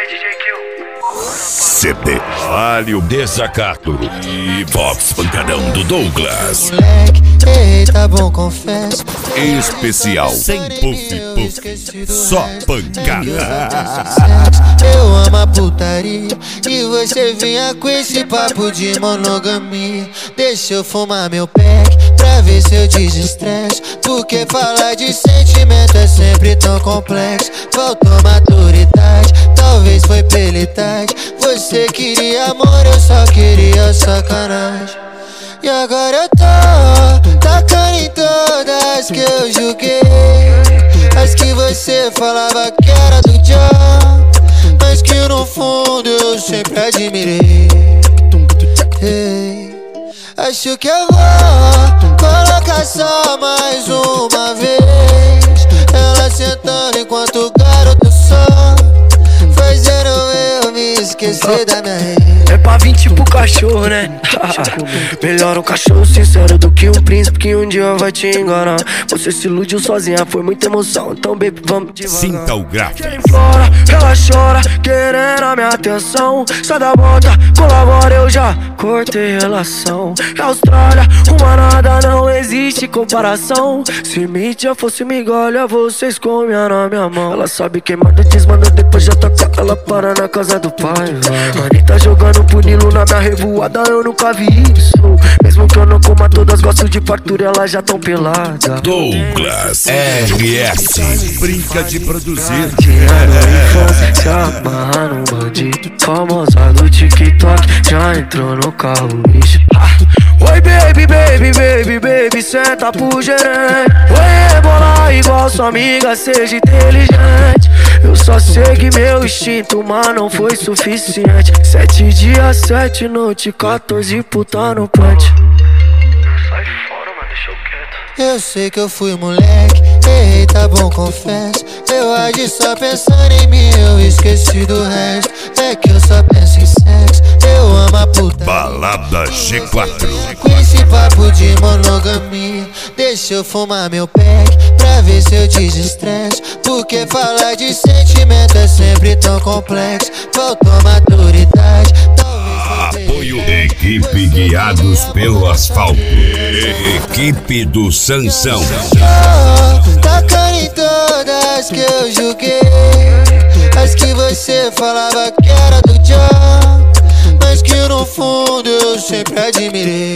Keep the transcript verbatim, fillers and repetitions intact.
C D Vale o Desacato e Vox Pancadão do Douglas. Moleque, ei, tá bom, confesso. Especial sem puff puff, só pancada. Eu amo a putaria e você vinha com esse papo de monogamia. Deixa eu fumar meu pack pra ver se eu desestresse. Porque falar de sentimento é sempre tão complexo. Faltou maturidade, talvez foi pela idade. Você queria amor, eu só queria sacanagem. E agora eu tô tacando em todas que eu julguei. As que você falava que era do John, mas que no fundo eu sempre admirei. Hey, acho que eu vou colocar só mais uma vez. Ela sentando enquanto o garoto só fazendo eu me esquecer da minha rede. É pra vir tipo cachorro, né? Melhor um cachorro sincero do que um príncipe que um dia vai te enganar. Você se iludiu sozinha, foi muita emoção. Então, baby, vamos devagar. Sinta o gráfico. Ela implora, ela chora, querendo a minha atenção. Sai da bota, colabora, eu já cortei relação. É Austrália, uma nada, não existe comparação. Se mídia fosse migalha, vocês comiam na minha mão. Ela sabe quem manda, desmanda, depois já toca. Ela para na casa do pai. Anitta jogando punilo na minha revoada, eu nunca vi isso. Mesmo que eu não coma todas, gosto de fartura, elas já tão pelada. Douglas R S, brinca de produzir. Se amarra no bandido, famosa do TikTok, já entrou no carro, bicho. Oi baby, baby, baby, baby, senta pro gerente. Oi rebolar igual sua amiga, seja inteligente. Eu só segui meu instinto, mas não foi suficiente. Sete dias, sete noites, quatorze puta no punch. Sai fora, mano, deixa eu quieto. Eu sei que eu fui moleque, errei, tá bom, confesso. Eu agi só pensando em mim, eu esqueci do resto. É que eu só penso em sexo, eu amo a puta. Balada G quatro. Com esse papo de monogamia, deixa eu fumar meu pack pra ver se eu desestresso. Porque falar de sentimento é sempre tão complexo. Faltou maturidade, talvez. Apoio Equipe Guiados pelo Asfalto. Equipe do Sansão. Oh, tacando em todas que eu julguei. As que você falava que era do John, mas que no fundo eu sempre admirei.